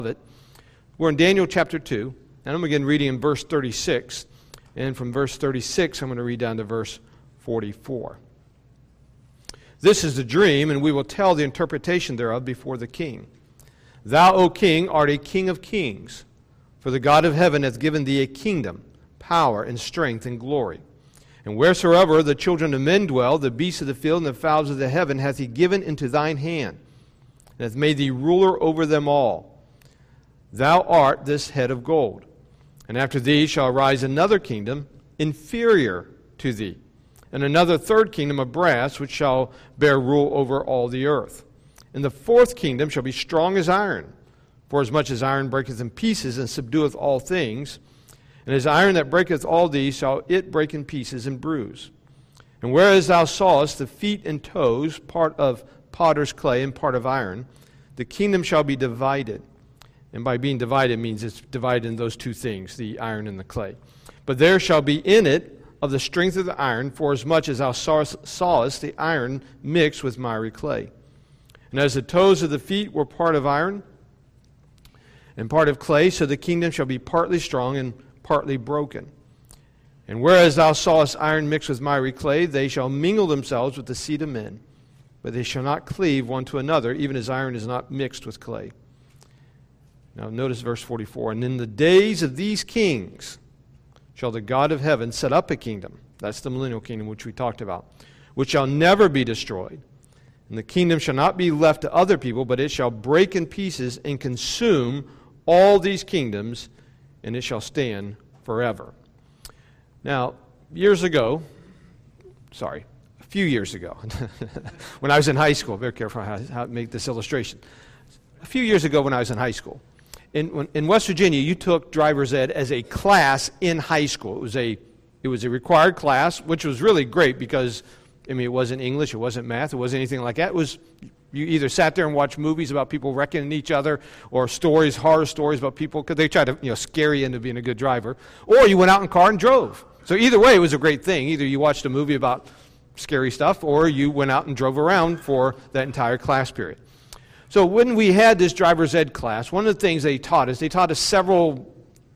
it. We're in Daniel chapter 2, and I'm going to begin reading in verse 36. And from verse 36, I'm going to read down to verse 44. This is the dream, and we will tell the interpretation thereof before the king. Thou, O king, art a king of kings, for the God of heaven hath given thee a kingdom, power, and strength, and glory. And wheresoever the children of men dwell, the beasts of the field and the fowls of the heaven hath he given into thine hand, and hath made thee ruler over them all. Thou art this head of gold. And after thee shall arise another kingdom inferior to thee, and another third kingdom of brass, which shall bear rule over all the earth. And the fourth kingdom shall be strong as iron, for as much as iron breaketh in pieces and subdueth all things, and as iron that breaketh all these shall it break in pieces and bruise. And whereas thou sawest the feet and toes, part of potter's clay and part of iron, the kingdom shall be divided. And by being divided means it's divided in those two things, the iron and the clay. But there shall be in it of the strength of the iron, for as much as thou sawest the iron mixed with miry clay. And as the toes of the feet were part of iron and part of clay, so the kingdom shall be partly strong and partly broken. And whereas thou sawest iron mixed with miry clay, they shall mingle themselves with the seed of men, but they shall not cleave one to another, even as iron is not mixed with clay. Now notice verse 44. And in the days of these kings shall the God of heaven set up a kingdom. That's the millennial kingdom which we talked about, which shall never be destroyed. And the kingdom shall not be left to other people, but it shall break in pieces and consume all these kingdoms, and it shall stand forever. Now, a few years ago, when I was in high school, very careful how to make this illustration. A few years ago when I was in high school, in West Virginia, you took driver's ed as a class in high school. It was a required class, which was really great because, it wasn't English, it wasn't math, it wasn't anything like that. It was, you either sat there and watched movies about people wrecking each other, or horror stories about people, because they tried to scare you into being a good driver, or you went out in a car and drove. So either way, it was a great thing. Either you watched a movie about scary stuff, or you went out and drove around for that entire class period. So when we had this driver's ed class, one of the things they taught us several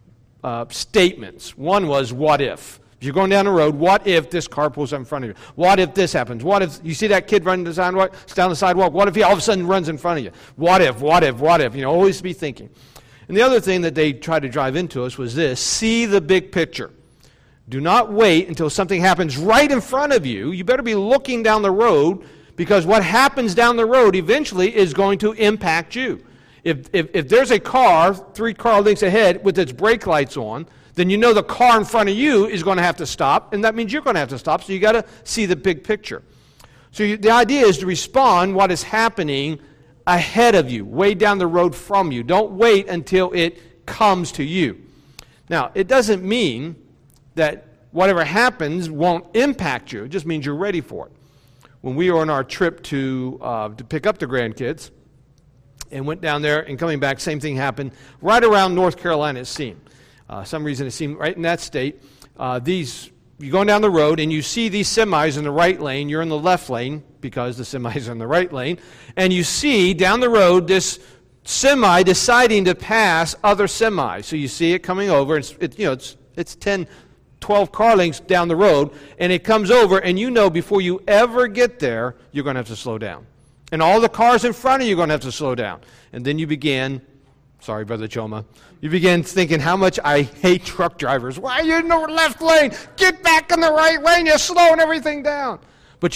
statements. One was, what if? If you're going down the road, what if this car pulls up in front of you? What if this happens? What if you see that kid running down the sidewalk? What if he all of a sudden runs in front of you? What if? Always be thinking. And the other thing that they tried to drive into us was this: see the big picture. Do not wait until something happens right in front of you. You better be looking down the road, because what happens down the road eventually is going to impact you. If there's a car 3 car lengths ahead with its brake lights on, then you know the car in front of you is going to have to stop, and that means you're going to have to stop, so you got to see the big picture. So the idea is to respond what is happening ahead of you, way down the road from you. Don't wait until it comes to you. Now, it doesn't mean that whatever happens won't impact you. It just means you're ready for it. When we were on our trip to pick up the grandkids and went down there and coming back, same thing happened. Right around North Carolina, it seemed. Some reason it seemed right in that state. You're going down the road and you see these semis in the right lane. You're in the left lane because the semis are in the right lane. And you see down the road this semi deciding to pass other semis. So you see it coming over. It's 10, 12 car lengths down the road, and it comes over, and before you ever get there, you're going to have to slow down. And all the cars in front of you are going to have to slow down. And then you began, sorry, Brother Choma, you began thinking how much I hate truck drivers. Why are you in the left lane? Get back in the right lane. You're slowing everything down. But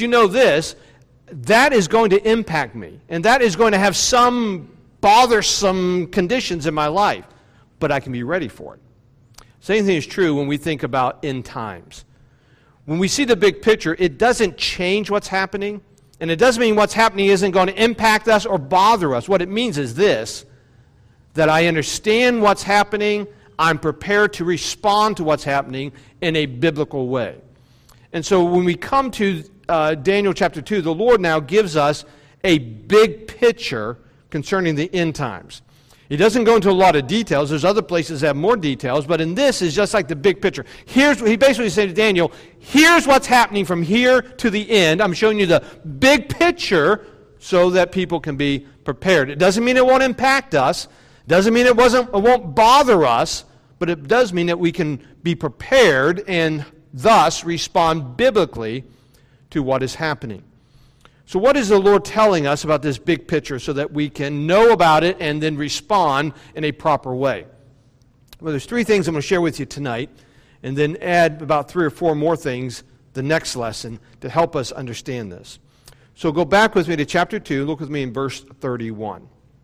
that is going to impact me, and that is going to have some bothersome conditions in my life, but I can be ready for it. Same thing is true when we think about end times. When we see the big picture, it doesn't change what's happening, and it doesn't mean what's happening isn't going to impact us or bother us. What it means is this: that I understand what's happening, I'm prepared to respond to what's happening in a biblical way. And so when we come to Daniel chapter 2, the Lord now gives us a big picture concerning the end times. He doesn't go into a lot of details. There's other places that have more details, but in this is just like the big picture. He basically said to Daniel, here's what's happening from here to the end. I'm showing you the big picture so that people can be prepared. It doesn't mean it won't impact us. Doesn't mean it won't bother us, but it does mean that we can be prepared and thus respond biblically to what is happening. So what is the Lord telling us about this big picture so that we can know about it and then respond in a proper way? Well, there's three things I'm going to share with you tonight, and then add about 3 or 4 more things the next lesson to help us understand this. So go back with me to chapter 2. Look with me in verse 31.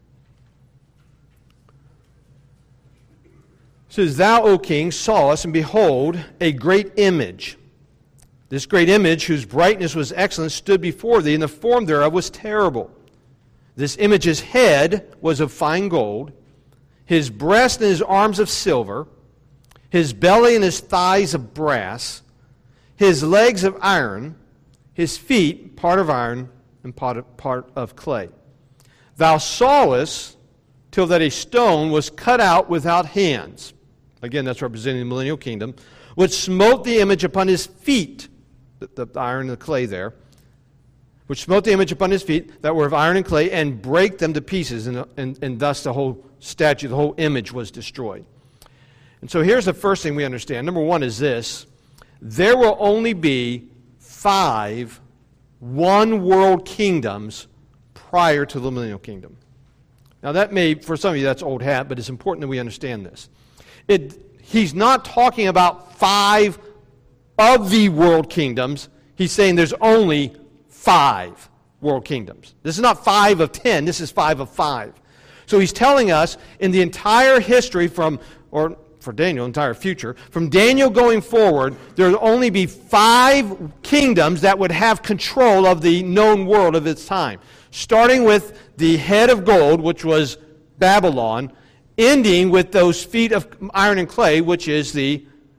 It says, Thou, O king, sawest, and behold, a great image. This great image, whose brightness was excellent, stood before thee, and the form thereof was terrible. This image's head was of fine gold, his breast and his arms of silver, his belly and his thighs of brass, his legs of iron, his feet part of iron and part of clay. Thou sawest till that a stone was cut out without hands. Again, that's representing the millennial kingdom, which smote the image upon his feet, the iron and the clay there, which smote the image upon his feet that were of iron and clay, and brake them to pieces, and thus the whole statue, the whole image was destroyed. And so here's the first thing we understand. Number one is this: there will only be 5 one-world kingdoms prior to the millennial kingdom. Now that may, for some of you, that's old hat, but it's important that we understand this. He's not talking about 5 of the world kingdoms. He's saying there's only 5 world kingdoms. This is not 5 of 10, this is 5 of 5. So he's telling us in the entire history for Daniel, entire future, from Daniel going forward, there will only be 5 kingdoms that would have control of the known world of its time. Starting with the head of gold, which was Babylon, ending with those feet of iron and clay, which is the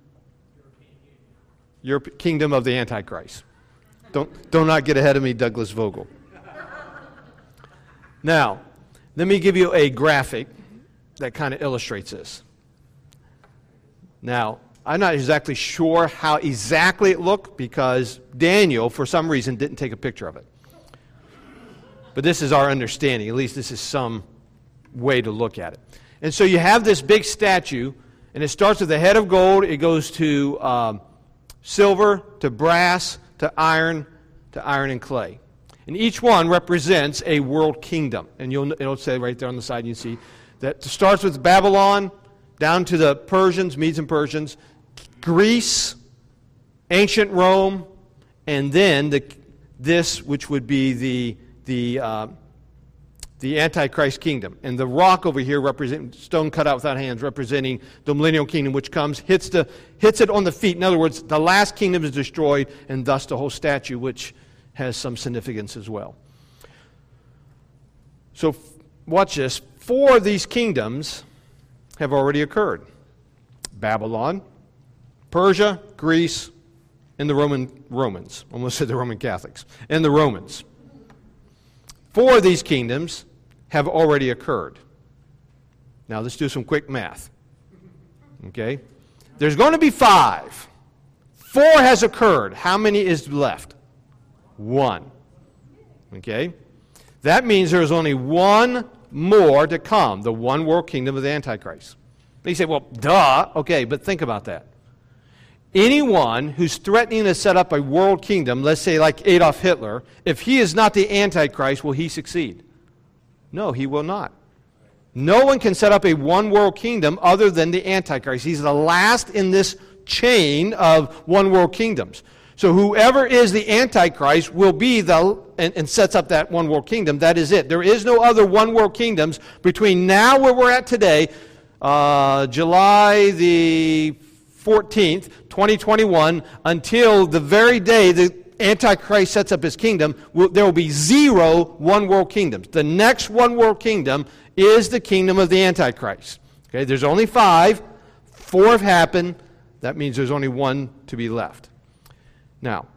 kingdom of the Antichrist. Do not get ahead of me, Douglas Vogel. Now, let me give you a graphic that kind of illustrates this. Now, I'm not exactly sure how exactly it looked because Daniel, for some reason, didn't take a picture of it. But this is our understanding. At least this is some way to look at it. And so you have this big statue, and it starts with the head of gold. It goes to silver, to brass, to iron and clay. And each one represents a world kingdom. And it'll say right there on the side, you see, that it starts with Babylon, down to the Persians, Medes and Persians, Greece, ancient Rome, and then this, which would be the Antichrist kingdom. And the rock over here, stone cut out without hands, representing the millennial kingdom, which comes, hits it on the feet. In other words, the last kingdom is destroyed, and thus the whole statue, which has some significance as well. So watch this. 4 of these kingdoms have already occurred: Babylon, Persia, Greece, and the Romans. Almost said the Roman Catholics. And the Romans. 4 of these kingdoms have already occurred. Now let's do some quick math. Okay? There's going to be 5. 4 has occurred. How many is left? 1. Okay? That means there's only 1 more to come, the one world kingdom of the Antichrist. They say, well, duh. Okay, but think about that. Anyone who's threatening to set up a world kingdom, let's say like Adolf Hitler, if he is not the Antichrist, will he succeed? No, he will not. No one can set up a one world kingdom other than the Antichrist. He's the last in this chain of one world kingdoms. So whoever is the Antichrist will be and sets up that one world kingdom. That is it. There is no other one world kingdoms between now where we're at today, July the 14th, 2021, until the very day the Antichrist sets up his kingdom. There will be 0 one world kingdoms. The next one world kingdom is the kingdom of the Antichrist. Okay, there's only 5. 4 have happened. That means there's only 1 to be left. Now,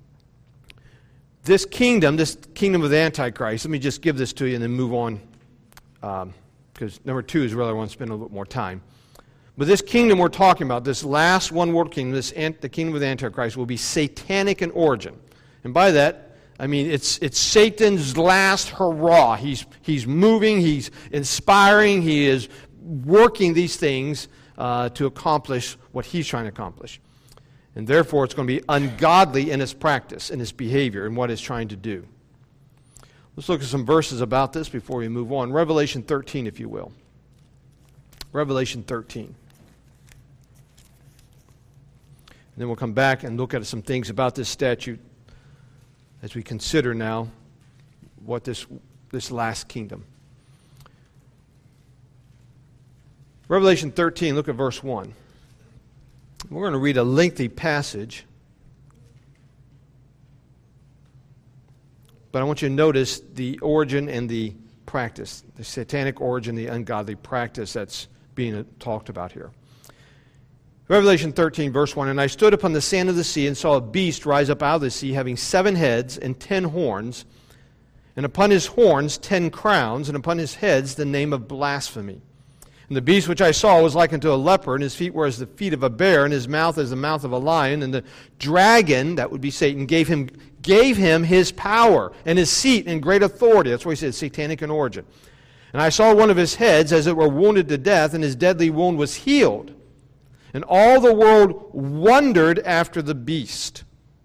this kingdom of the Antichrist, let me just give this to you and then move on, because number 2 is really I want to spend a little bit more time. But this kingdom we're talking about, this last one world kingdom, the kingdom of the Antichrist, will be satanic in origin. And by that, I mean it's Satan's last hurrah. He's moving, he's inspiring, he is working these things to accomplish what he's trying to accomplish. And therefore, it's going to be ungodly in its practice, in its behavior, and what it's trying to do. Let's look at some verses about this before we move on. Revelation 13, if you will. Revelation 13. And then we'll come back and look at some things about this statute as we consider now what this last kingdom. Revelation 13, look at verse 1. We're going to read a lengthy passage, but I want you to notice the origin and the practice, the satanic origin, the ungodly practice that's being talked about here. Revelation 13, verse 1, "And I stood upon the sand of the sea and saw a beast rise up out of the sea, having 7 heads and 10 horns, and upon his horns 10 crowns, and upon his heads the name of blasphemy. And the beast which I saw was like unto a leopard, and his feet were as the feet of a bear, and his mouth as the mouth of a lion. And the dragon," that would be Satan, gave him his power and his seat and great authority." That's why he said satanic in origin. "And I saw one of his heads as it were wounded to death, and his deadly wound was healed. And all the world wondered after the beast."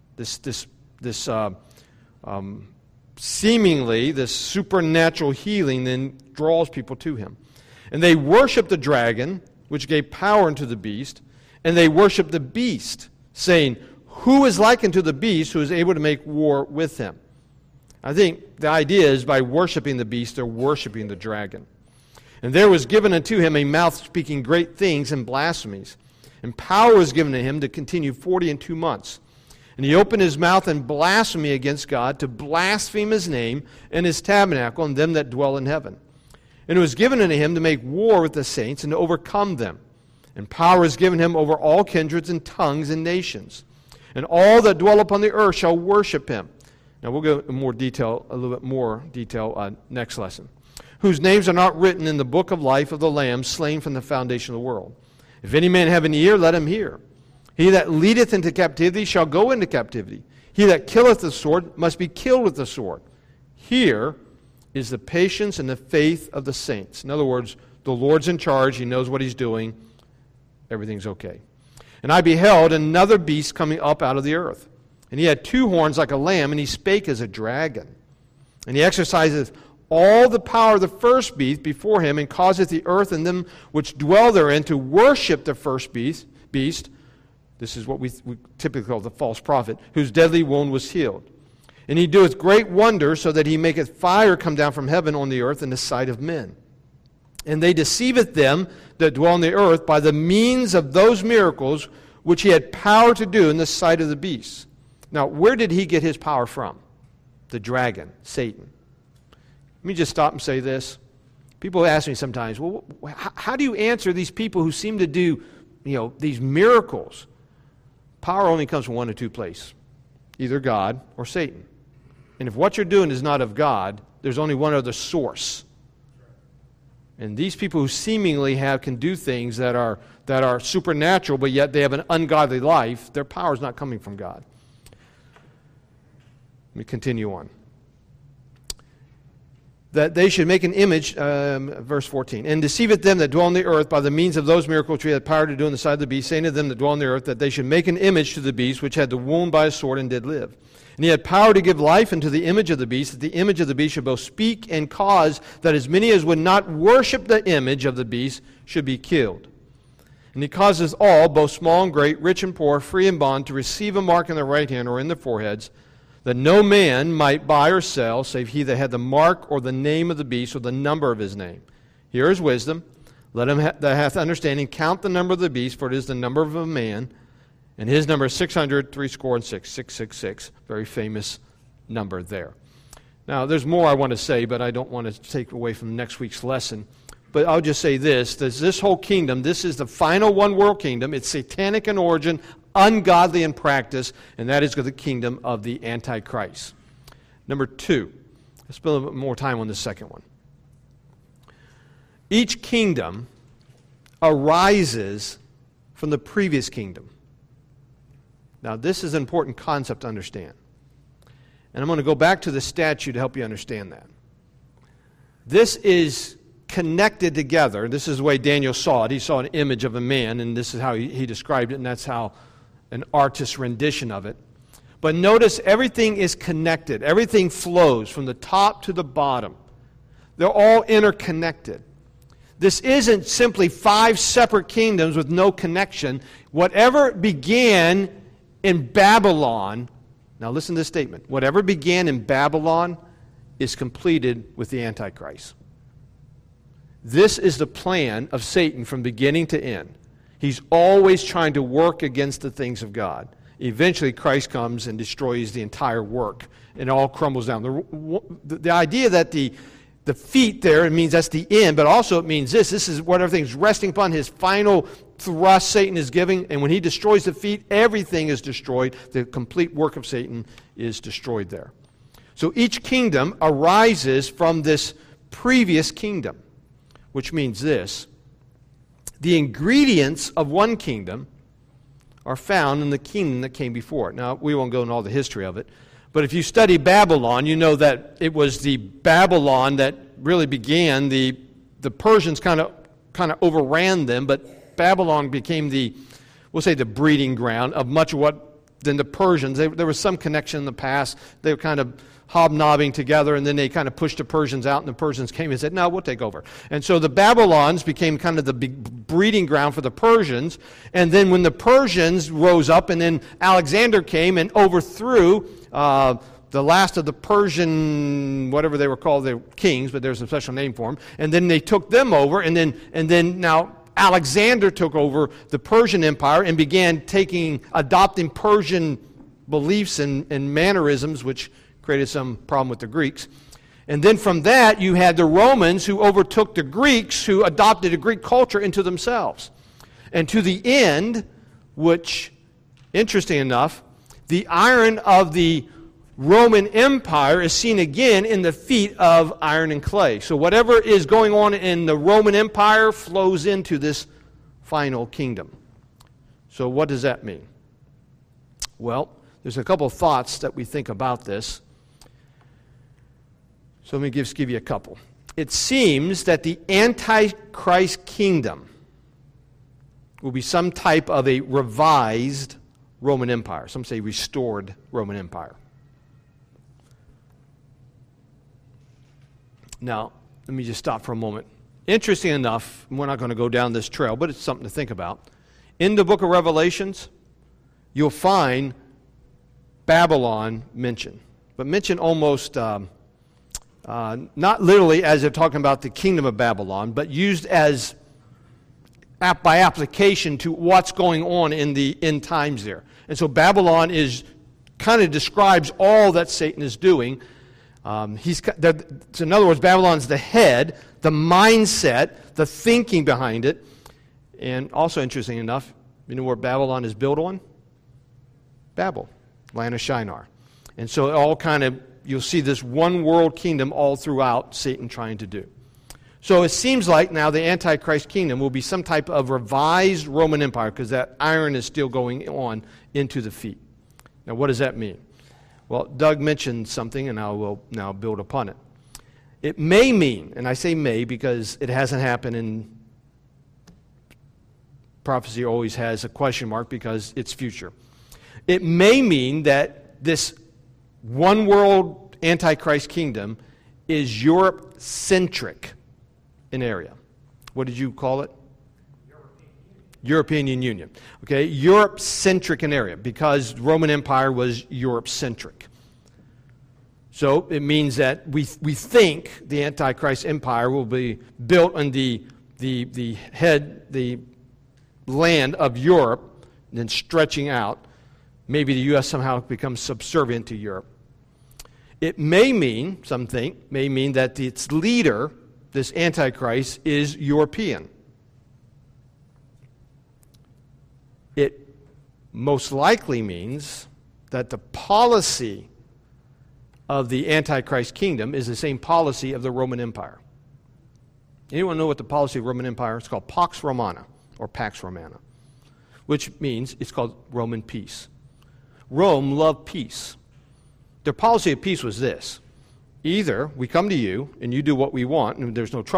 Seemingly, this supernatural healing then draws people to him. "And they worshiped the dragon, which gave power unto the beast, and they worshiped the beast, saying, Who is like unto the beast who is able to make war with him?" I think the idea is by worshiping the beast, they're worshiping the dragon. "And there was given unto him a mouth speaking great things and blasphemies. And power was given to him to continue 42 months. And he opened his mouth in blasphemy against God, to blaspheme his name and his tabernacle and them that dwell in heaven. And it was given unto him to make war with the saints and to overcome them. And power is given him over all kindreds and tongues and nations. And all that dwell upon the earth shall worship him." Now we'll go into more detail, a little bit more detail next lesson. "Whose names are not written in the book of life of the Lamb slain from the foundation of the world. If any man have an ear, let him hear. He that leadeth into captivity shall go into captivity. He that killeth the sword must be killed with the sword. Here is the patience and the faith of the saints." In other words, the Lord's in charge. He knows what he's doing. Everything's okay. "And I beheld another beast coming up out of the earth. And he had 2 horns like a lamb, and he spake as a dragon. And he exerciseth all the power of the first beast before him, and causeth the earth and them which dwell therein to worship the first beast. This is what we typically call the false prophet, whose deadly wound was healed. And he doeth great wonders, so that he maketh fire come down from heaven on the earth in the sight of men. And they deceiveth them that dwell on the earth by the means of those miracles which he had power to do in the sight of the beast." Now, where did he get his power from? The dragon, Satan. Let me just stop and say this. People ask me sometimes, well, how do you answer these people who seem to do, these miracles? Power only comes from one of 2 places, either God or Satan. And if what you're doing is not of God, there's only one other source. And these people who seemingly can do things that are supernatural, but yet they have an ungodly life, their power is not coming from God. Let me continue on. "That they should make an image," verse 14, "and deceiveth them that dwell on the earth by the means of those miracles which he had power to do in the sight of the beast, saying to them that dwell on the earth, that they should make an image to the beast, which had the wound by a sword and did live. And he had power to give life unto the image of the beast, that the image of the beast should both speak and cause that as many as would not worship the image of the beast should be killed. And he causes all, both small and great, rich and poor, free and bond, to receive a mark in their right hand or in their foreheads, that no man might buy or sell, save he that had the mark or the name of the beast or the number of his name. Here is wisdom. Let him that hath understanding count the number of the beast, for it is the number of a man, and his number is 666, 666, very famous number there. Now, there's more I want to say, but I don't want to take away from next week's lesson. But I'll just say this whole kingdom, this is the final one world kingdom. It's satanic in origin, ungodly in practice, and that is the kingdom of the Antichrist. Number 2, let's spend a little bit more time on the second one. Each kingdom arises from the previous kingdom. Now, this is an important concept to understand. And I'm going to go back to the statute to help you understand that. This is connected together. This is the way Daniel saw it. He saw an image of a man, and this is how he described it, and that's how an artist's rendition of it. But notice everything is connected. Everything flows from the top to the bottom. They're all interconnected. This isn't simply 5 separate kingdoms with no connection. Whatever began in Babylon, now listen to this statement, whatever began in Babylon is completed with the Antichrist. This is the plan of Satan from beginning to end. He's always trying to work against the things of God. Eventually, Christ comes and destroys the entire work, and it all crumbles down. The idea that the feet there, it means that's the end, but also it means this is what everything's resting upon, his final thrust Satan is giving, and when he destroys the feet, everything is destroyed. The complete work of Satan is destroyed there. So each kingdom arises from this previous kingdom, which means this: the ingredients of one kingdom are found in the kingdom that came before it. Now, we won't go into all the history of it, but if you study Babylon, you know that it was the Babylon that really began. The Persians kind of overran them, but Babylon became we'll say the breeding ground of much of what, than the Persians. There was some connection in the past. They were kind of hobnobbing together, and then they kind of pushed the Persians out, and the Persians came and said, no, we'll take over. And so the Babylons became kind of the big breeding ground for the Persians, and then when the Persians rose up, and then Alexander came and overthrew the last of the Persian, whatever they were called, they were kings, but there's a special name for them, and then they took them over, and then now Alexander took over the Persian Empire and began adopting Persian beliefs and mannerisms, which created some problem with the Greeks. And then from that, you had the Romans who overtook the Greeks, who adopted a Greek culture into themselves. And to the end, which, interesting enough, the iron of the Roman Empire is seen again in the feet of iron and clay. So whatever is going on in the Roman Empire flows into this final kingdom. So what does that mean? Well, there's a couple of thoughts that we think about this. So let me just give you a couple. It seems that the Antichrist kingdom will be some type of a revised Roman Empire. Some say restored Roman Empire. Now, let me just stop for a moment. Interesting enough, we're not going to go down this trail, but it's something to think about. In the book of Revelations, you'll find Babylon mentioned, but mentioned almost not literally as they're talking about the kingdom of Babylon, but used as by application to what's going on in the end times there. And so Babylon kind of describes all that Satan is doing. So in other words, Babylon's the head, the mindset, the thinking behind it. And also interesting enough, you know where Babylon is built on? Babel, land of Shinar. And so it all kind of, you'll see this one world kingdom all throughout Satan trying to do. So it seems like now the Antichrist kingdom will be some type of revised Roman Empire, because that iron is still going on into the feet. Now what does that mean? Well, Doug mentioned something, and I will now build upon it. It may mean, and I say may because it hasn't happened, and prophecy always has a question mark because it's future. It may mean that this one world Antichrist kingdom is Europe-centric in area. What did you call it? European Union. Okay, Europe-centric in area because Roman Empire was Europe-centric. So it means that we think the Antichrist empire will be built on the land of Europe, and then stretching out. Maybe the U.S. somehow becomes subservient to Europe. It may mean, some think, that its leader, this Antichrist, is European. It most likely means that the policy of the Antichrist kingdom is the same policy of the Roman Empire. Anyone know what the policy of Roman Empire is? It's called Pax Romana, or Pax Romana, which means it's called Roman peace. Rome loved peace. Their policy of peace was this: either we come to you and you do what we want and there's no trouble,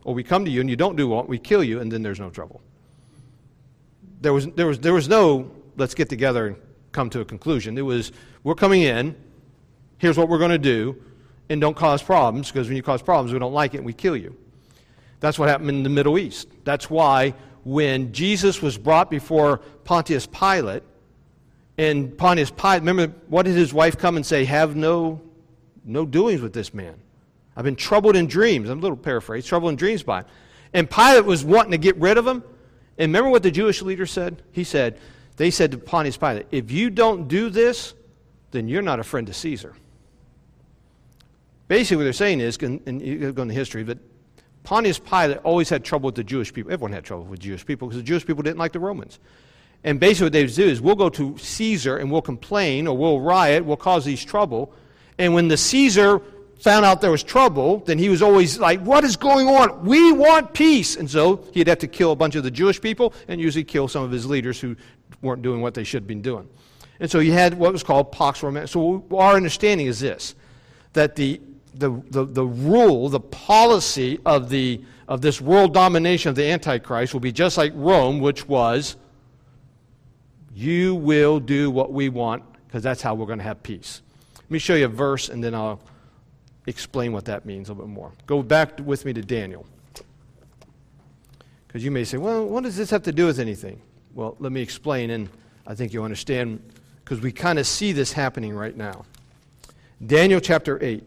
or we come to you and you don't do what we kill you, and then there's no trouble. There was no let's get together and come to a conclusion. It was, we're coming in, here's what we're going to do, and don't cause problems, because when you cause problems, we don't like it and we kill you. That's what happened in the Middle East. That's why when Jesus was brought before Pontius Pilate, and Pontius Pilate, remember, what did his wife come and say? Have no doings with this man. I've been troubled in dreams. I'm a little paraphrase, troubled in dreams by him. And Pilate was wanting to get rid of him. And remember what the Jewish leader said? They said to Pontius Pilate, if you don't do this, then you're not a friend to Caesar. Basically what they're saying is, and you go into history, but Pontius Pilate always had trouble with the Jewish people. Everyone had trouble with Jewish people because the Jewish people didn't like the Romans. And basically what they would do is, we'll go to Caesar and we'll complain, or we'll riot, we'll cause these trouble. And when the Caesar found out there was trouble, then he was always like, what is going on? We want peace. And so he'd have to kill a bunch of the Jewish people and usually kill some of his leaders who weren't doing what they should have been doing. And so you had what was called Pax Romana. So our understanding is this, that the rule, the policy of this world domination of the Antichrist will be just like Rome, which was, you will do what we want, because that's how we're going to have peace. Let me show you a verse, and then I'll explain what that means a little bit more. Go back with me to Daniel. Because you may say, well, what does this have to do with anything? Well, let me explain, and I think you'll understand, because we kind of see this happening right now. Daniel chapter 8.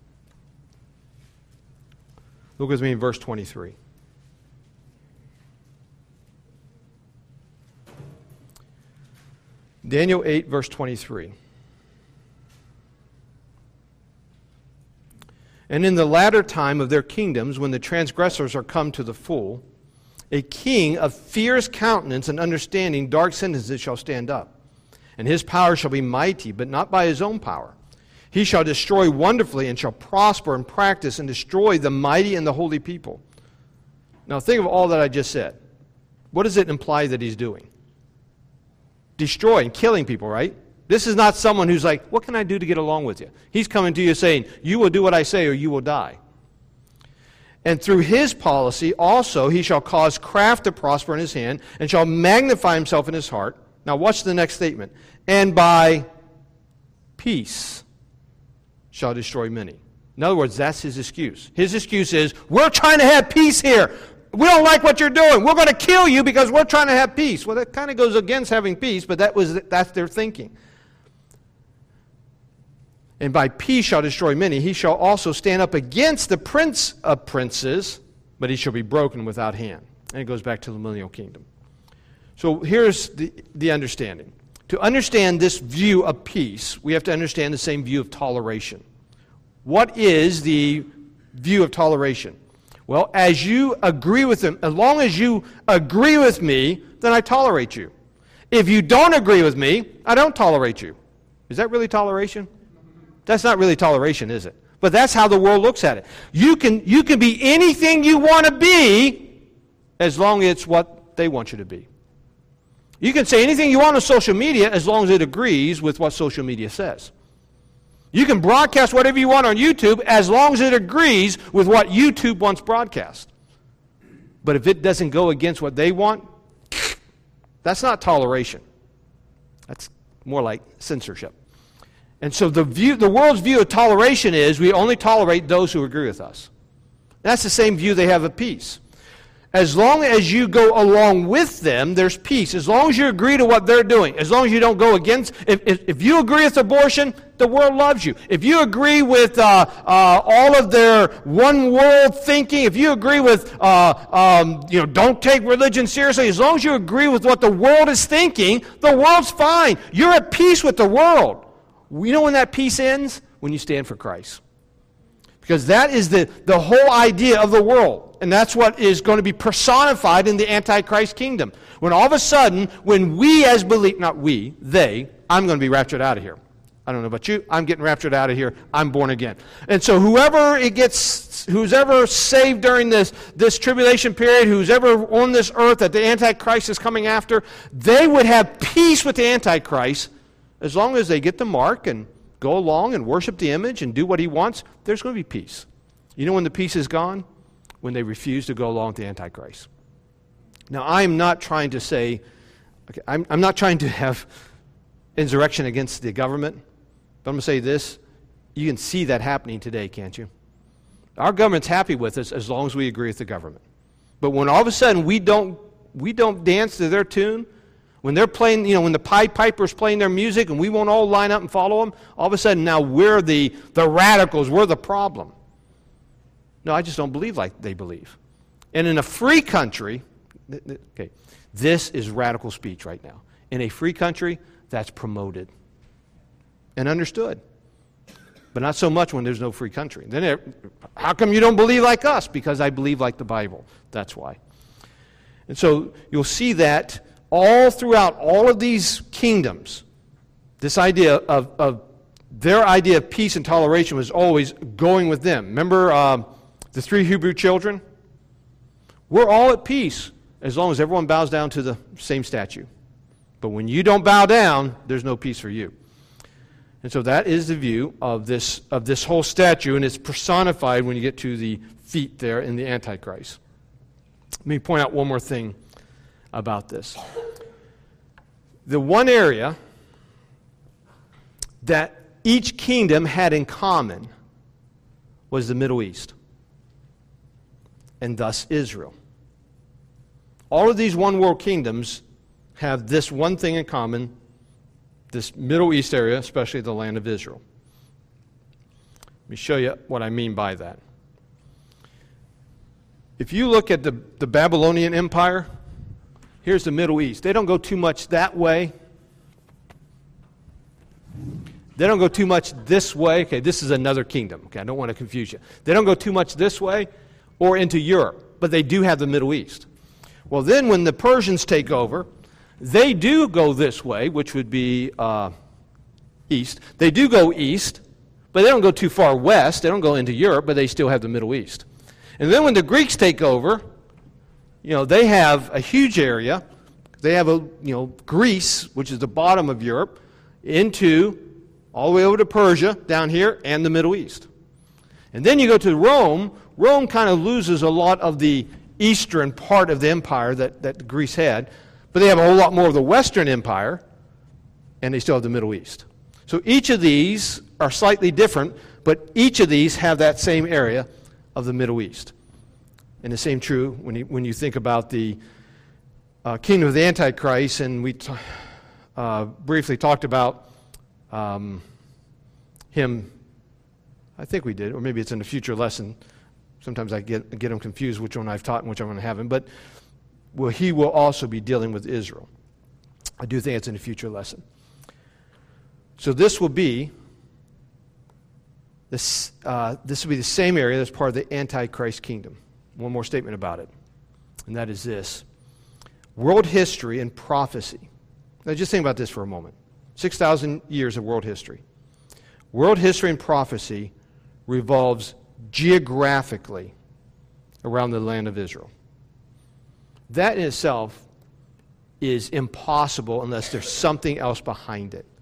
Look with me in verse 23. Daniel 8, verse 23. And in the latter time of their kingdoms, when the transgressors are come to the full, a king of fierce countenance and understanding dark sentences shall stand up. And his power shall be mighty, but not by his own power. He shall destroy wonderfully, and shall prosper and practice and destroy the mighty and the holy people. Now think of all that I just said. What does it imply that he's doing? Destroying, killing people, right? This is not someone who's like, what can I do to get along with you? He's coming to you saying, you will do what I say or you will die. And through his policy also he shall cause craft to prosper in his hand, and shall magnify himself in his heart. Now watch the next statement. And by peace shall destroy many. In other words, that's his excuse. His excuse is, we're trying to have peace here. We don't like what you're doing. We're going to kill you because we're trying to have peace. Well, that kind of goes against having peace, but that's their thinking. And by peace shall destroy many. He shall also stand up against the prince of princes, but he shall be broken without hand. And it goes back to the millennial kingdom. So here's the understanding. To understand this view of peace, we have to understand the same view of toleration. What is the view of toleration? Well, as you agree with them, as long as you agree with me, then I tolerate you. If you don't agree with me, I don't tolerate you. Is that really toleration? That's not really toleration, is it? But that's how the world looks at it. You can be anything you want to be as long as it's what they want you to be. You can say anything you want on social media as long as it agrees with what social media says. You can broadcast whatever you want on YouTube as long as it agrees with what YouTube wants broadcast. But if it doesn't go against what they want, that's not toleration. That's more like censorship. And so the world's view of toleration is we only tolerate those who agree with us. That's the same view they have of peace. As long as you go along with them, there's peace. As long as you agree to what they're doing. As long as you don't go against. If you agree with abortion, the world loves you. If you agree with all of their one world thinking, if you agree with, don't take religion seriously, as long as you agree with what the world is thinking, the world's fine. You're at peace with the world. You know when that peace ends? When you stand for Christ. Because that is the whole idea of the world. And that's what is going to be personified in the Antichrist kingdom. When all of a sudden, when we as believe, not we, they, I'm going to be raptured out of here. I don't know about you, I'm getting raptured out of here. I'm born again. And so who's ever saved during this tribulation period, who's ever on this earth that the Antichrist is coming after, they would have peace with the Antichrist as long as they get the mark and go along and worship the image and do what he wants. There's going to be peace. You know when the peace is gone? when they refuse to go along with the Antichrist. Now, I'm not trying to say, okay, I'm not trying to have insurrection against the government, but I'm going to say this. You can see that happening today, can't you? Our government's happy with us as long as we agree with the government. But when all of a sudden we don't dance to their tune, when they're playing, when the Pied Piper's playing their music and we won't all line up and follow them, all of a sudden now we're the radicals, we're the problem. No, I just don't believe like they believe. And in a free country, okay, this is radical speech right now. In a free country, that's promoted and understood. But not so much when there's no free country. Then, how come you don't believe like us? Because I believe like the Bible. That's why. And so you'll see that all throughout all of these kingdoms, this idea of their idea of peace and toleration was always going with them. Remember the 3 Hebrew children? We're all at peace as long as everyone bows down to the same statue. But when you don't bow down, there's no peace for you. And so that is the view of this whole statue, and it's personified when you get to the feet there in the Antichrist. Let me point out one more thing about this. The one area that each kingdom had in common was the Middle East, and thus Israel. All of these one world kingdoms have this one thing in common, this Middle East area, especially the land of Israel. Let me show you what I mean by that. If you look at the Babylonian Empire, here's the Middle East. They don't go too much that way. They don't go too much this way. Okay, this is another kingdom. Okay, I don't want to confuse you. They don't go too much this way or into Europe, but they do have the Middle East. Well, then when the Persians take over, they do go this way, which would be east. They do go east, but they don't go too far west. They don't go into Europe, but they still have the Middle East. And then when the Greeks take over, they have a huge area. They have Greece, which is the bottom of Europe, into all the way over to Persia, down here, and the Middle East. And then you go to Rome. Rome kind of loses a lot of the eastern part of the empire that Greece had. But they have a whole lot more of the Western Empire, and they still have the Middle East. So each of these are slightly different, but each of these have that same area of the Middle East. And the same true when you think about the kingdom of the Antichrist, and we briefly talked about him, I think we did, or maybe it's in a future lesson. Sometimes I get them confused which one I've taught and which one I haven't. But he will also be dealing with Israel. I do think it's in a future lesson. So this will be the same area that's part of the Antichrist kingdom. One more statement about it, and that is this. World history and prophecy. Now just think about this for a moment. 6,000 years of world history. World history and prophecy revolves geographically around the land of Israel. That in itself is impossible unless there's something else behind it.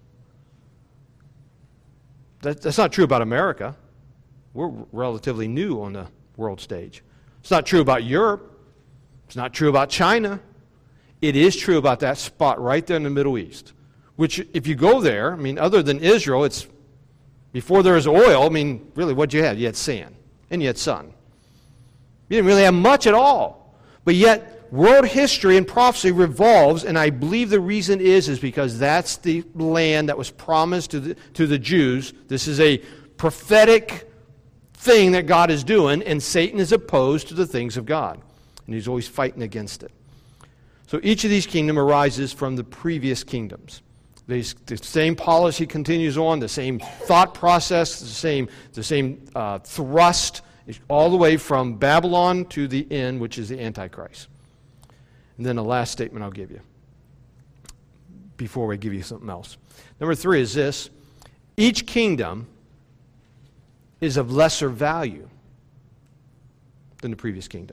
That's not true about America. We're relatively new on the world stage. It's not true about Europe. It's not true about China. It is true about that spot right there in the Middle East, which if you go there, other than Israel, it's before there was oil, really what'd you have? You had sand and you had sun. You didn't really have much at all. But yet, world history and prophecy revolves, and I believe the reason is because that's the land that was promised to the Jews. This is a prophetic thing that God is doing, and Satan is opposed to the things of God. And he's always fighting against it. So each of these kingdoms arises from the previous kingdoms. The same policy continues on, the same thought process, the same thrust, all the way from Babylon to the end, which is the Antichrist. And then the last statement I'll give you before we give you something else. Number 3 is this. Each kingdom is of lesser value than the previous kingdom.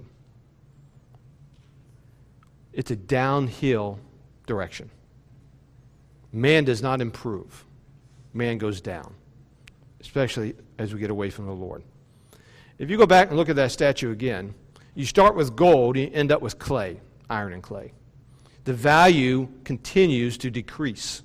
It's a downhill direction. Man does not improve. Man goes down, especially as we get away from the Lord. If you go back and look at that statue again, You start with gold, you end up with clay, iron and clay. The value continues to decrease.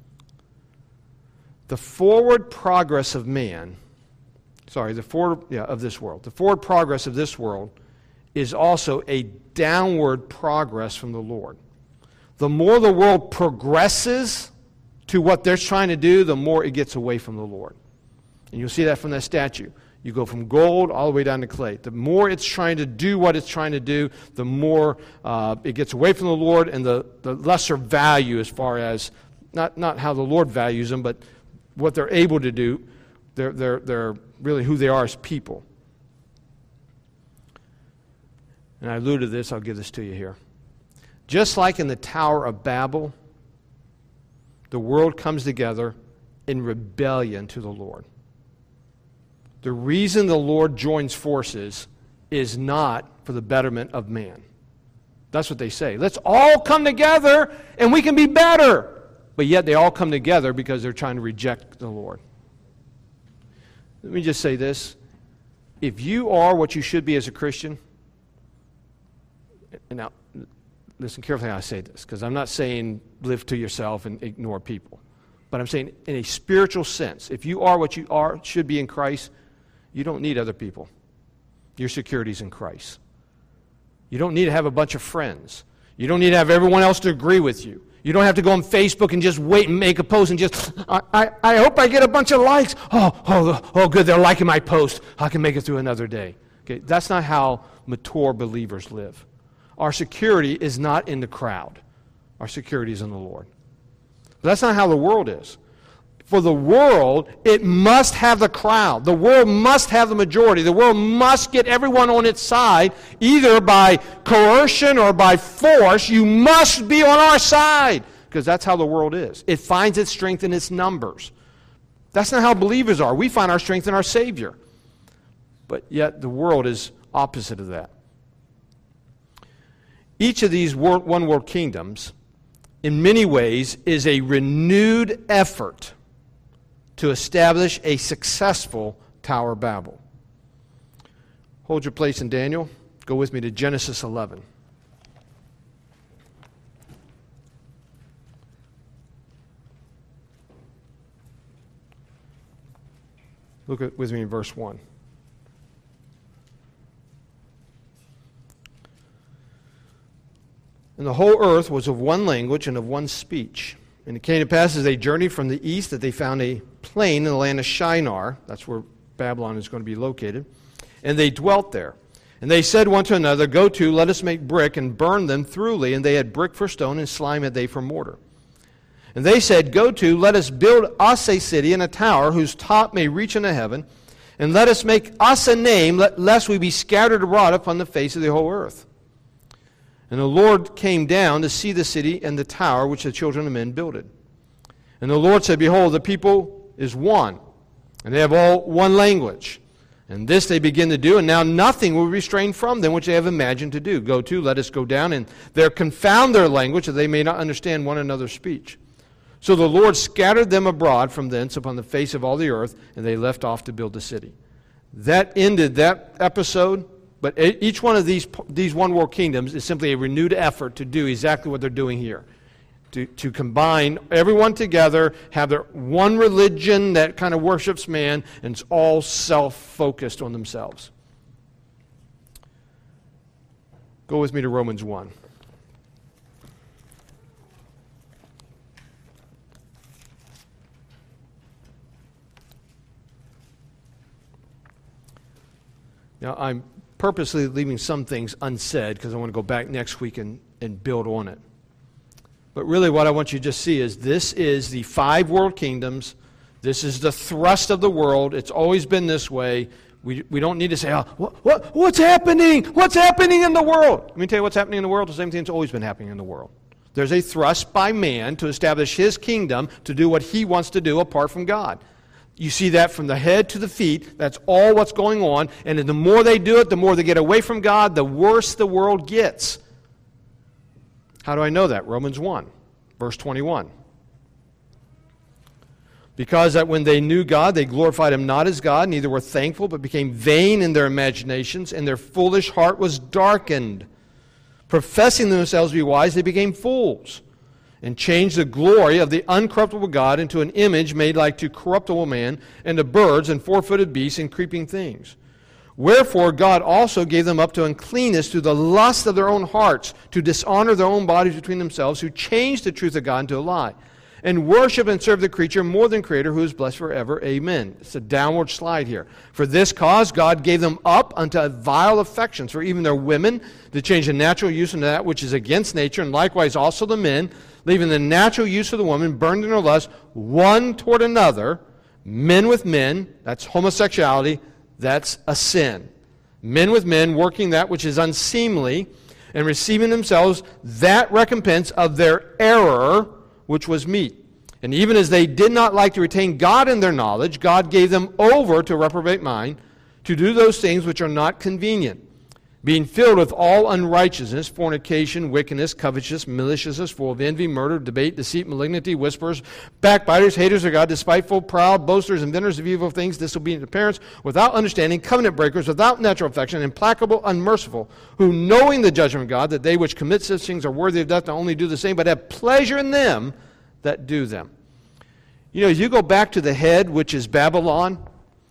The forward progress of man, of this world. The forward progress of this world is also a downward progress from the Lord. The more the world progresses to what they're trying to do, the more it gets away from the Lord. And you'll see that from that statue. You go from gold all the way down to clay. The more it's trying to do what it's trying to do, the more it gets away from the Lord, and the lesser value as far as, not how the Lord values them, but what they're able to do. They're really who they are as people. And I alluded to this, I'll give this to you here. Just like in the Tower of Babel, the world comes together in rebellion to the Lord. The reason the Lord joins forces is not for the betterment of man. That's what they say. Let's all come together and we can be better. But yet they all come together because they're trying to reject the Lord. Let me just say this. If you are what you should be as a Christian, and now listen carefully how I say this, because I'm not saying live to yourself and ignore people. But I'm saying in a spiritual sense, if you are what you should be in Christ, you don't need other people. Your security's in Christ. You don't need to have a bunch of friends. You don't need to have everyone else to agree with you. You don't have to go on Facebook and just wait and make a post and just, I hope I get a bunch of likes. Oh, good, they're liking my post. I can make it through another day. Okay, that's not how mature believers live. Our security is not in the crowd. Our security is in the Lord. But that's not how the world is. For the world, it must have the crowd. The world must have the majority. The world must get everyone on its side, either by coercion or by force. You must be on our side, because that's how the world is. It finds its strength in its numbers. That's not how believers are. We find our strength in our Savior. But yet the world is opposite of that. Each of these one world kingdoms, in many ways, is a renewed effort to establish a successful Tower of Babel. Hold your place in Daniel. Go with me to Genesis 11. Look with me in verse 1. And the whole earth was of one language and of one speech. And it came to pass as they journeyed from the east that they found a plain in the land of Shinar. That's where Babylon is going to be located. And they dwelt there. And they said one to another, Go to, let us make brick and burn them thoroughly. And they had brick for stone and slime had they for mortar. And they said, Go to, let us build us a city and a tower whose top may reach into heaven. And let us make us a name, lest we be scattered abroad upon the face of the whole earth. And the Lord came down to see the city and the tower which the children of men builded. And the Lord said, Behold, the people is one, and they have all one language. And this they begin to do, and now nothing will restrain from them which they have imagined to do. Go to, let us go down, and there confound their language, that they may not understand one another's speech. So the Lord scattered them abroad from thence upon the face of all the earth, and they left off to build the city. That ended that episode. But each one of these one world kingdoms is simply a renewed effort to do exactly what they're doing here. To combine everyone together, have their one religion that kind of worships man, and it's all self-focused on themselves. Go with me to Romans 1. Now, I'm purposely leaving some things unsaid because I want to go back next week and build on it. But really what I want you to just see is this is the 5 world kingdoms. This is the thrust of the world. It's always been this way. We don't need to say, what's happening? What's happening in the world? Let me tell you what's happening in the world. The same thing that's always been happening in the world. There's a thrust by man to establish his kingdom, to do what he wants to do apart from God. You see that from the head to the feet. That's all what's going on. And the more they do it, the more they get away from God, the worse the world gets. How do I know that? Romans 1, verse 21. Because that when they knew God, they glorified him not as God, neither were thankful, but became vain in their imaginations, and their foolish heart was darkened. Professing themselves to be wise, they became fools, and changed the glory of the uncorruptible God into an image made like to corruptible man, and to birds, and four-footed beasts, and creeping things. Wherefore God also gave them up to uncleanness through the lust of their own hearts, to dishonor their own bodies between themselves, who changed the truth of God into a lie, and worship and serve the creature more than Creator, who is blessed forever. Amen. It's a downward slide here. For this cause God gave them up unto vile affections, for even their women, to change the natural use into that which is against nature, and likewise also the men, leaving the natural use of the woman, burned in their lust, one toward another, men with men, that's homosexuality, that's a sin. Men with men, working that which is unseemly, and receiving themselves that recompense of their error, which was meat. And even as they did not like to retain God in their knowledge, God gave them over to a reprobate mind, to do those things which are not convenient, being filled with all unrighteousness, fornication, wickedness, covetousness, maliciousness, full of envy, murder, debate, deceit, malignity, whisperers, backbiters, haters of God, despiteful, proud, boasters, inventors of evil things, disobedient to parents, without understanding, covenant breakers, without natural affection, implacable, unmerciful, who knowing the judgment of God, that they which commit such things are worthy of death, not only do the same, but have pleasure in them that do them. You know, you go back to the head, which is Babylon,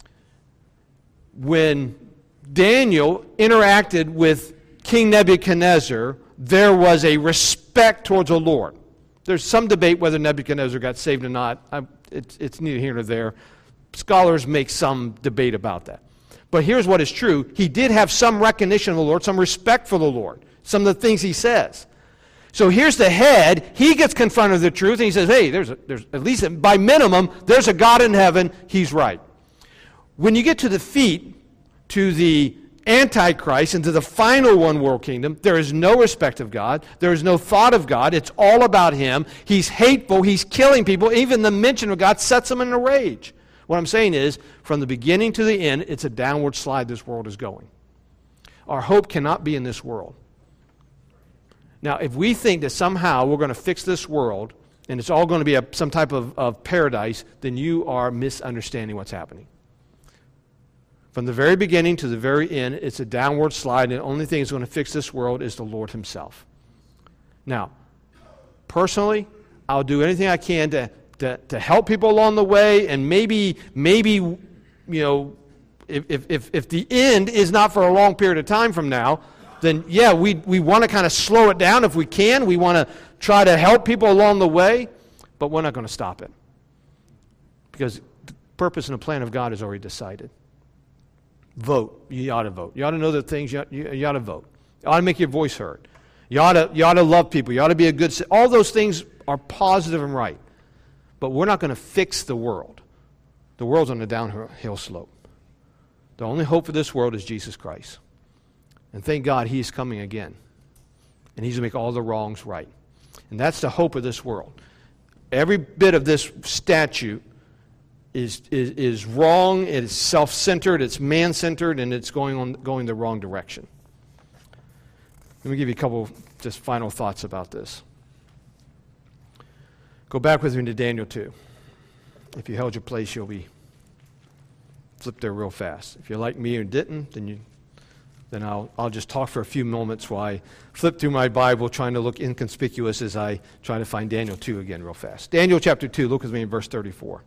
when Daniel interacted with King Nebuchadnezzar, there was a respect towards the Lord. There's some debate whether Nebuchadnezzar got saved or not. It's neither here nor there. Scholars make some debate about that. But here's what is true. He did have some recognition of the Lord, some respect for the Lord, some of the things he says. So here's the head. He gets confronted with the truth, and he says, hey, there's at least by minimum, there's a God in heaven. He's right. When you get to the feet, to the Antichrist and to the final one world kingdom, there is no respect of God. There is no thought of God. It's all about him. He's hateful. He's killing people. Even the mention of God sets him in a rage. What I'm saying is, from the beginning to the end, it's a downward slide this world is going. Our hope cannot be in this world. Now, if we think that somehow we're going to fix this world and it's all going to be some type of paradise, then you are misunderstanding what's happening. From the very beginning to the very end, it's a downward slide, and the only thing that's going to fix this world is the Lord himself. Now, personally, I'll do anything I can to help people along the way, and maybe you know, if the end is not for a long period of time from now, then yeah, we want to kind of slow it down if we can. We want to try to help people along the way, but we're not going to stop it. Because the purpose and the plan of God is already decided. Vote. You ought to vote. You ought to know the things. You ought to vote. You ought to make your voice heard. You ought to love people. You ought to be a good citizen. All those things are positive and right. But we're not going to fix the world. The world's on a downhill slope. The only hope for this world is Jesus Christ. And thank God he's coming again. And he's going to make all the wrongs right. And that's the hope of this world. Every bit of this statute is wrong, it is self-centered, it's man-centered, and it's going the wrong direction. Let me give you a couple just final thoughts about this. Go back with me to Daniel 2. If you held your place, you'll be flipped there real fast. If you're like me and didn't, then I'll just talk for a few moments while I flip through my Bible trying to look inconspicuous as I try to find Daniel 2 again real fast. Daniel chapter 2, look with me in verse 34.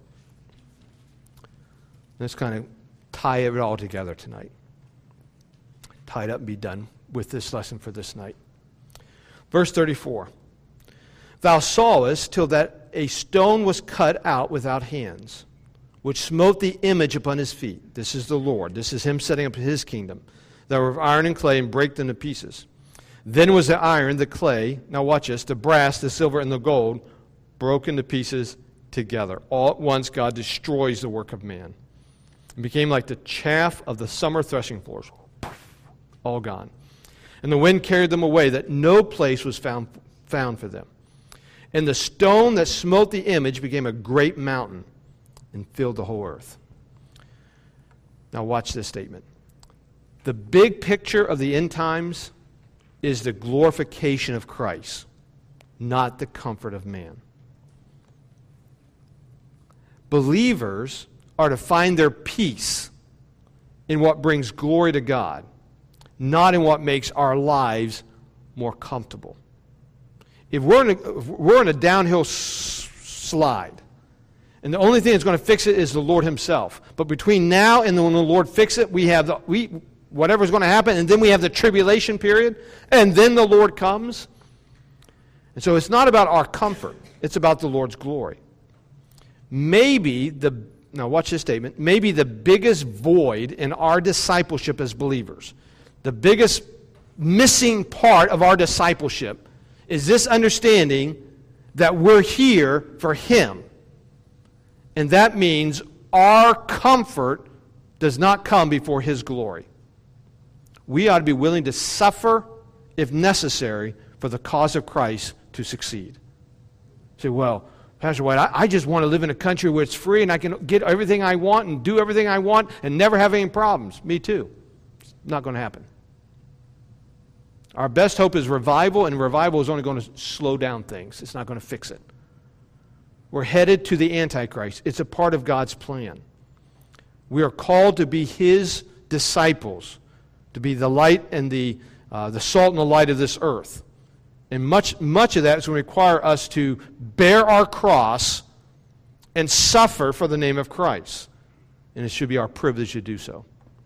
Let's kind of tie it all together tonight. Tie it up and be done with this lesson for this night. Verse 34. Thou sawest till that a stone was cut out without hands, which smote the image upon his feet. This is the Lord. This is him setting up his kingdom. That were of iron and clay, and brake them to pieces. Then was the iron, the clay, now watch this, the brass, the silver, and the gold, broken to pieces together. All at once God destroys the work of man. It became like the chaff of the summer threshing floors. All gone. And the wind carried them away, that no place was found for them. And the stone that smote the image became a great mountain and filled the whole earth. Now watch this statement. The big picture of the end times is the glorification of Christ, not the comfort of man. Believers are to find their peace in what brings glory to God, not in what makes our lives more comfortable. If we're in a downhill slide, and the only thing that's going to fix it is the Lord Himself. But between now and when the Lord fixes it, we have whatever's going to happen, and then we have the tribulation period, and then the Lord comes. And so it's not about our comfort. It's about the Lord's glory. Now watch this statement, maybe the biggest void in our discipleship as believers, the biggest missing part of our discipleship is this understanding that we're here for Him. And that means our comfort does not come before His glory. We ought to be willing to suffer, if necessary, for the cause of Christ to succeed. You say, well, Pastor White, I just want to live in a country where it's free and I can get everything I want and do everything I want and never have any problems. Me too. It's not going to happen. Our best hope is revival, and revival is only going to slow down things. It's not going to fix it. We're headed to the Antichrist. It's a part of God's plan. We are called to be His disciples, to be the light and the salt and the light of this earth. And much of that is going to require us to bear our cross and suffer for the name of Christ. And it should be our privilege to do so.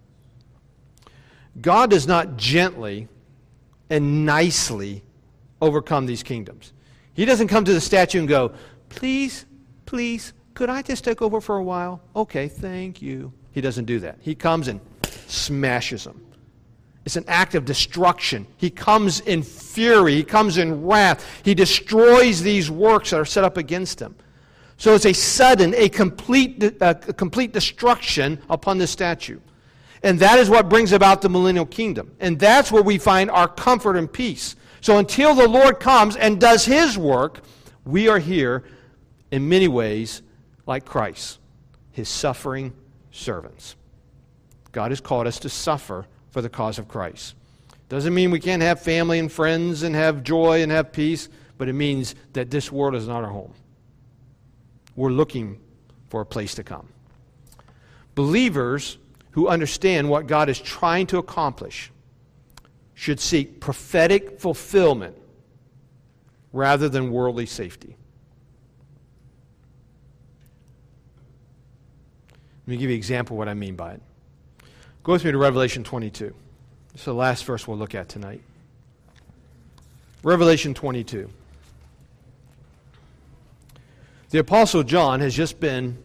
God does not gently and nicely overcome these kingdoms. He doesn't come to the statue and go, please, could I just take over for a while? Okay, thank you. He doesn't do that. He comes and smashes them. It's an act of destruction. He comes in fury. He comes in wrath. He destroys these works that are set up against him. So it's a sudden, a complete destruction upon the statue. And that is what brings about the millennial kingdom. And that's where we find our comfort and peace. So until the Lord comes and does His work, we are here in many ways like Christ, His suffering servants. God has called us to suffer for the cause of Christ. Doesn't mean we can't have family and friends and have joy and have peace, but it means that this world is not our home. We're looking for a place to come. Believers who understand what God is trying to accomplish should seek prophetic fulfillment rather than worldly safety. Let me give you an example of what I mean by it. Go with me to Revelation 22. This is the last verse we'll look at tonight. Revelation 22. The Apostle John has just been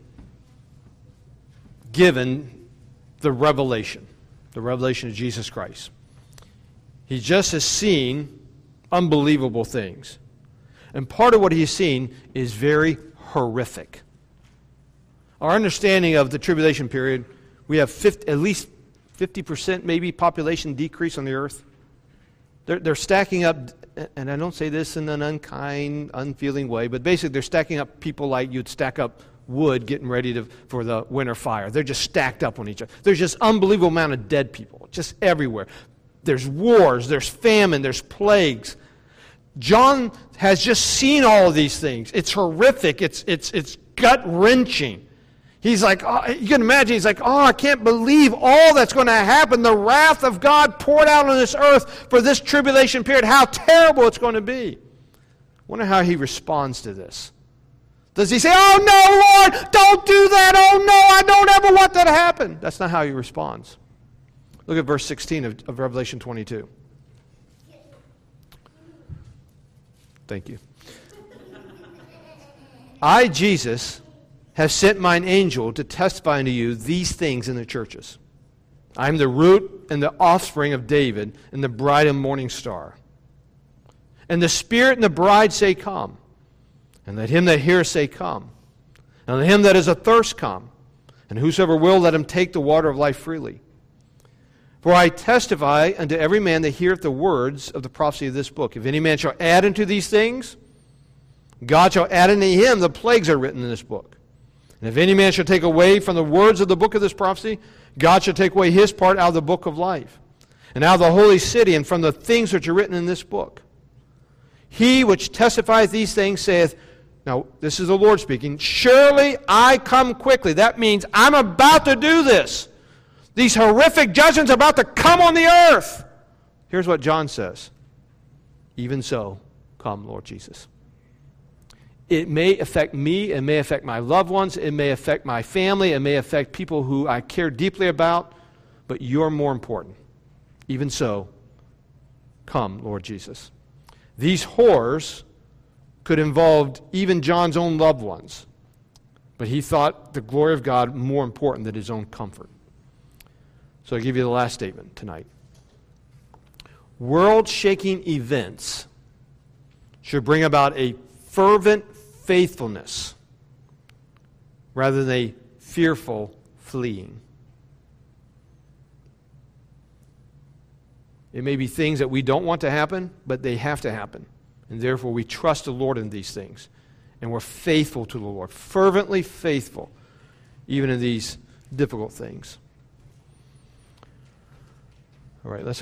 given the revelation of Jesus Christ. He just has seen unbelievable things. And part of what he's seen is very horrific. Our understanding of the tribulation period, we have at least 50% maybe population decrease on the earth. They're stacking up, and I don't say this in an unkind, unfeeling way, but basically they're stacking up people like you'd stack up wood getting ready for the winter fire. They're just stacked up on each other. There's just unbelievable amount of dead people, just everywhere. There's wars, there's famine, there's plagues. John has just seen all of these things. It's horrific. It's gut-wrenching. He's like, you can imagine, he's like, I can't believe all that's going to happen. The wrath of God poured out on this earth for this tribulation period. How terrible it's going to be. Wonder how he responds to this. Does he say, oh no, Lord, don't do that. Oh no, I don't ever want that to happen. That's not how he responds. Look at verse 16 of Revelation 22. Thank you. I, Jesus, have sent mine angel to testify unto you these things in the churches. I am the root and the offspring of David and the bride and morning star. And the Spirit and the bride say, come. And let him that heareth say, come. And let him that is athirst come. And whosoever will, let him take the water of life freely. For I testify unto every man that heareth the words of the prophecy of this book. If any man shall add unto these things, God shall add unto him the plagues that are written in this book. And if any man shall take away from the words of the book of this prophecy, God shall take away his part out of the book of life, and out of the holy city, and from the things which are written in this book. He which testifieth these things saith, Now, this is the Lord speaking. Surely I come quickly. That means I'm about to do this. These horrific judgments are about to come on the earth. Here's what John says. Even so, come, Lord Jesus. It may affect me. It may affect my loved ones. It may affect my family. It may affect people who I care deeply about. But you're more important. Even so, come, Lord Jesus. These horrors could involve even John's own loved ones. But he thought the glory of God more important than his own comfort. So I give you the last statement tonight. World-shaking events should bring about a fervent faithfulness rather than a fearful fleeing. It may be things that we don't want to happen, but they have to happen. And therefore we trust the Lord in these things. And we're faithful to the Lord, fervently faithful, even in these difficult things. All right, let's